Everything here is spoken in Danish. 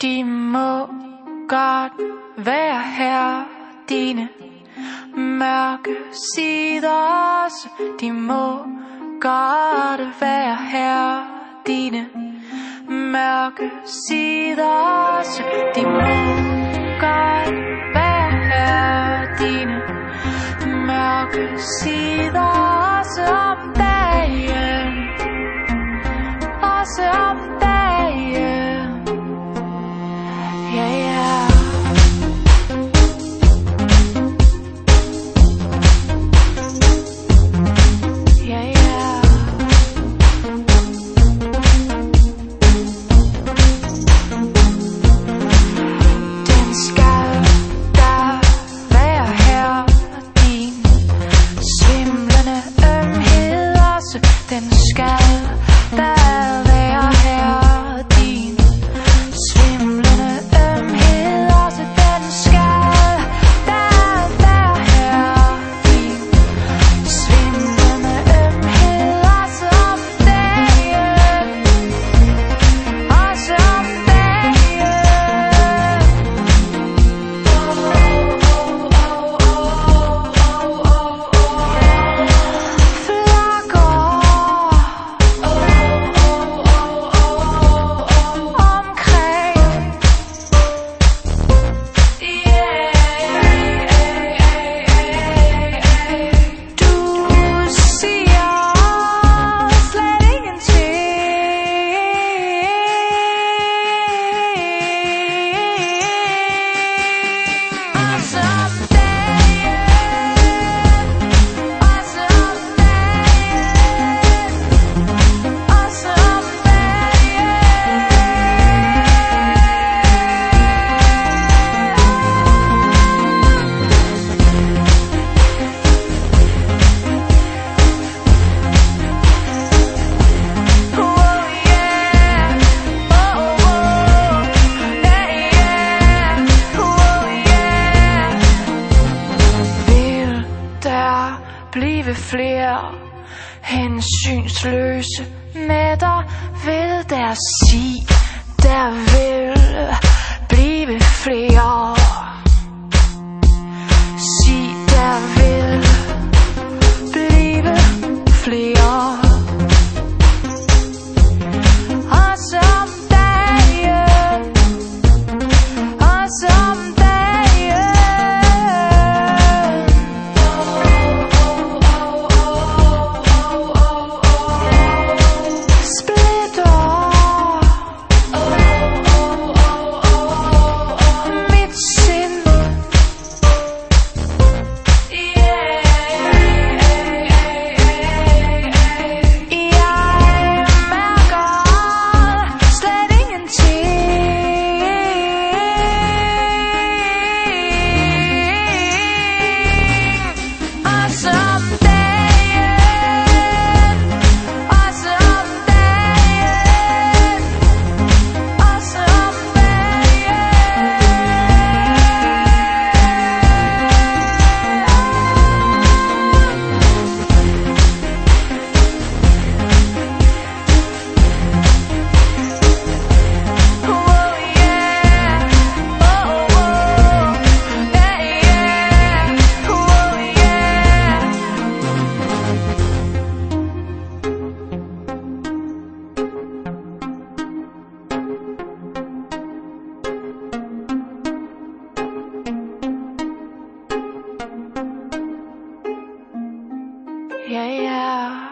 De må godt være her, dine mørke sider også. De må godt være her, dine mørke sider også. De må godt være her, dine mørke sider også om dagen, også om dagen. Yeah, yeah. Yeah, yeah. Den skal der være her, din svimlende ømhed også. Den skal der være her, din svimlende ømhed også. Den skal der være her, din svimlende ømhed også om dagen, også om dagen. Blive flere hensynsløse nætter, vil der sige, der vil blive flere. Sig, der vil blive flere. Også om dagen, også om dagen. Yeah, yeah.